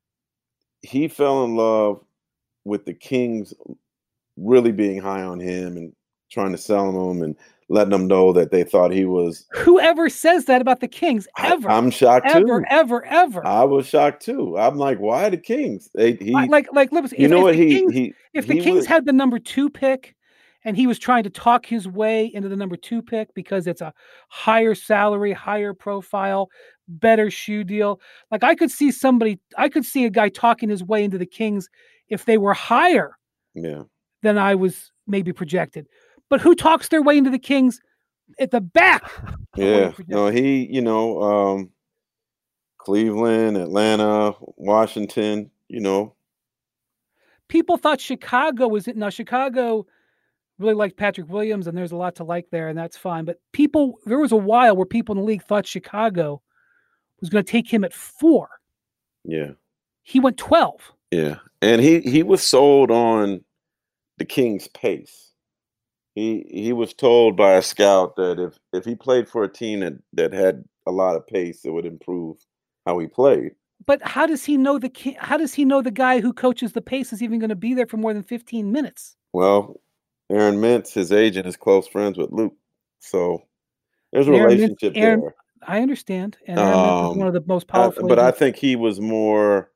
he fell in love with the Kings really being high on him and trying to sell him and letting them know that they thought he was.
Whoever says that about the Kings ever?
I, I'm shocked
ever,
too.
Ever, ever, ever.
I was shocked too. I'm like, why the Kings? They, he,
like, like, listen,
you
if,
know
if
what
the
he,
Kings,
he
if the
he
Kings
was,
had the number two pick and he was trying to talk his way into the number two pick because it's a higher salary, higher profile, better shoe deal. Like I could see somebody, I could see a guy talking his way into the Kings if they were higher
yeah.
than I was maybe projected. But who talks their way into the Kings at the back?
Yeah. No, he, you know, um, Cleveland, Atlanta, Washington, you know.
People thought Chicago was it. Now, Chicago really liked Patrick Williams, and there's a lot to like there, and that's fine. But people, there was a while where people in the league thought Chicago was going to take him at four.
Yeah.
He went twelve.
Yeah. And he, he was sold on the Kings' pace. He he was told by a scout that if, if he played for a team that, that had a lot of pace, it would improve how he played.
But how does he know the how does he know the guy who coaches the pace is even going to be there for more than fifteen minutes?
Well, Aaron Mintz, his agent, is close friends with Luke, so there's a
Aaron
relationship
Mintz, Aaron,
there.
I understand, and Aaron um, Mintz is one of the most powerful.
I, but agents. I think he was more.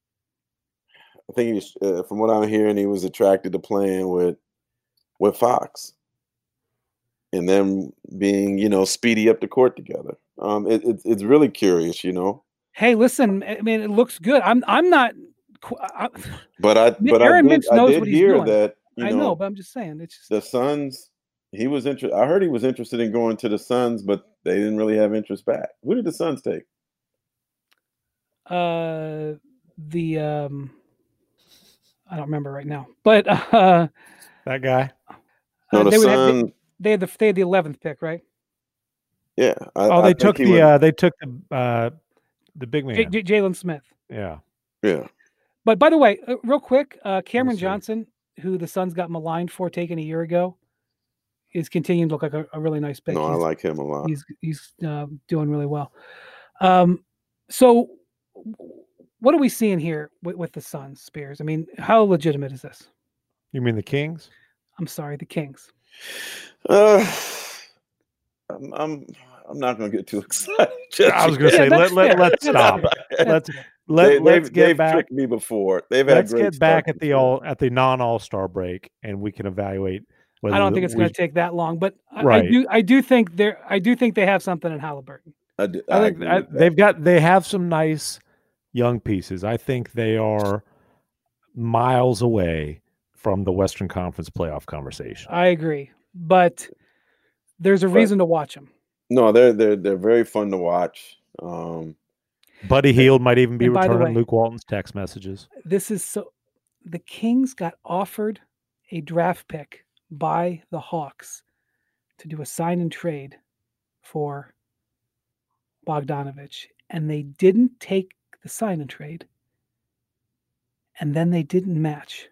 I think he was, uh, from what I'm hearing, he was attracted to playing with with Fox, and them being, you know, speedy up the court together. Um, it, it, it's really curious, you know.
Hey, listen, I mean, it looks good. I'm, I'm not. I,
but I, but
Aaron
I did,
Mintz knows
I did
what he's
hear
doing.
that. You
I
know,
know, but I'm just saying, it's just
the Suns. He was interested. I heard he was interested in going to the Suns, but they didn't really have interest back. Who did the Suns take?
Uh, the um, I don't remember right now, but uh,
that guy.
No,
uh,
the
they,
Sun,
had, they, they had the they had the eleventh pick, right?
Yeah. I,
oh, they
I
took the
was,
uh, they took the uh, the big man,
J- J- Jalen Smith.
Yeah.
Yeah.
But by the way, uh, real quick, uh, Cameron Johnson, who the Suns got maligned for taking a year ago, is continuing to look like a, a really nice pick.
No,
he's,
I like him a lot.
He's he's uh, doing really well. Um, so what are we seeing here with, with the Suns, Spears? I mean, how legitimate is this?
You mean the Kings?
I'm sorry, the Kings.
Uh, I'm, I'm I'm not going to get too excited.
I was going to say
yeah,
let let let's stop. let's let
they,
let's
they've,
get
they've
back.
tricked me before. They've
let's
had great
get back at the
before.
all at the non All Star break, and we can evaluate.
I don't think it's
we,
going to take that long, but I,
right.
I do I do think they I do think they have something in Halliburton.
I, do,
I
I
think I, they've got they have some nice young pieces. I think they are miles away from the Western Conference playoff conversation.
I agree, but there's a
but,
reason to watch them.
No, they're they're they're very fun to watch. Um,
Buddy Hield might even be
and by the
returning
way,
Luke Walton's text messages.
This is so. The Kings got offered a draft pick by the Hawks to do a sign and trade for Bogdanovich, and they didn't take the sign and trade, and then they didn't match.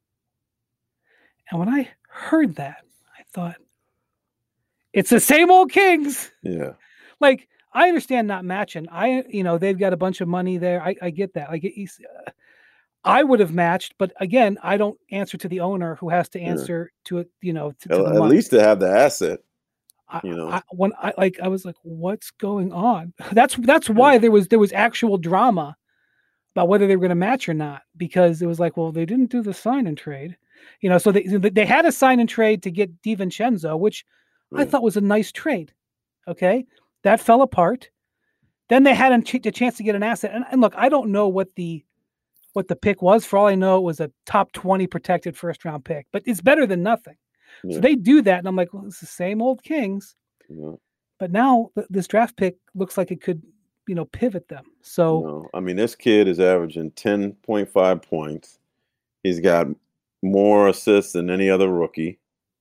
And when I heard that, I thought, it's the same old Kings.
Yeah.
Like, I understand not matching. I, you know, they've got a bunch of money there. I, I get that. Like, it, uh, I would have matched, but again, I don't answer to the owner who has to answer yeah. to it, you know, to, to
at,
the
at least to have the asset.
I,
you know,
I, when I like, I was like, "What's going on?" That's that's why there was there was actual drama about whether they were going to match or not, because it was like, well, they didn't do the sign and trade, you know. So they they had a sign and trade to get DiVincenzo, which yeah. I thought was a nice trade. Okay, that fell apart. Then they had a, ch- a chance to get an asset, and, and look, I don't know what the what the pick was. For all I know, it was a top twenty protected first round pick, but it's better than nothing. Yeah. So they do that, and I'm like, well, it's the same old Kings. Yeah. But now th- this draft pick looks like it could, you know, pivot them. So,
no, I mean, this kid is averaging ten point five points. He's got more assists than any other rookie.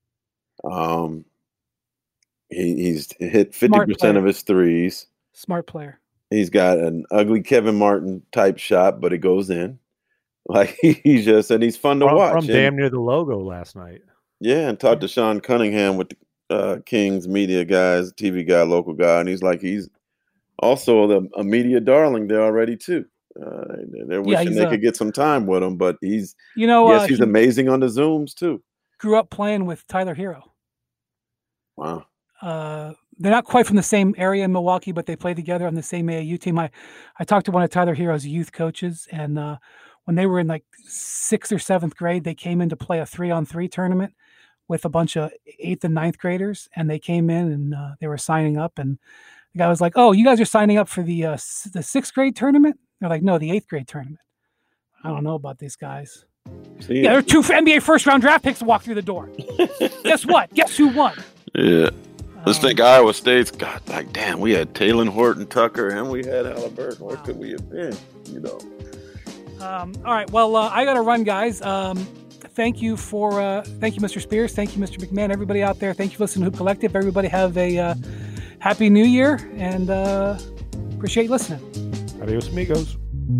Um, he, he's hit fifty percent of his threes.
Smart player.
He's got an ugly Kevin Martin type shot, but it goes in. Like he's just, and he's fun to
from,
watch.
From
and,
damn near the logo last night.
Yeah, and talked to Sean Cunningham with the uh, Kings media guys, T V guy, local guy, and he's like, he's also the, a media darling there already too. Uh, they're wishing yeah, they uh, could get some time with him, but he's,
you know,
yes,
uh,
he's
he
amazing on the Zooms too.
Grew up playing with Tyler Hero.
Wow.
Uh, they're not quite from the same area in Milwaukee, but they play together on the same A A U team. I, I talked to one of Tyler Hero's youth coaches, and uh, when they were in like sixth or seventh grade, they came in to play a three-on-three tournament with a bunch of eighth and ninth graders, and they came in and uh, they were signing up, and the guy was like, "Oh, you guys are signing up for the uh, the sixth grade tournament?" They're like, "No, the eighth grade tournament." I don't know about these guys. See, yeah, there are two N B A first round draft picks to walk through the door. Guess what? Guess who won?
Yeah. Let's um, think Iowa State's got like, damn, we had Talen Horton Tucker and we had Halliburton. Where could we have been? You know.
Um, all right. Well, uh, I got to run, guys. Um, thank you for uh, thank you, Mister Spears. Thank you, Mister McMahon. Everybody out there, thank you for listening to Hoop Collective. Everybody have a uh, happy New Year, and uh, appreciate you listening.
Adios, amigos.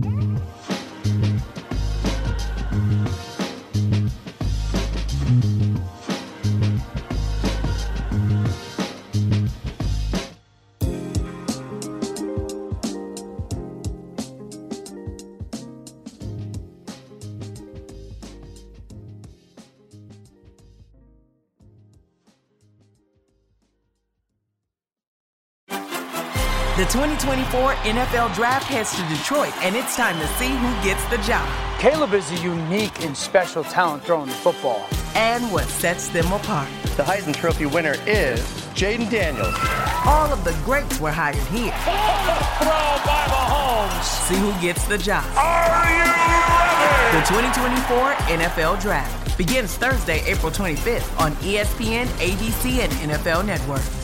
The twenty twenty-four N F L Draft heads to Detroit, and it's time to see who gets the job.
Caleb is a unique and special talent throwing the football.
And what sets them apart.
The Heisman Trophy winner is Jaden Daniels.
All of the greats were hired here.
Throw by Mahomes.
See who gets the job.
Are you ready?
The twenty twenty-four N F L Draft begins Thursday, April twenty-fifth on E S P N, A B C, and N F L Network.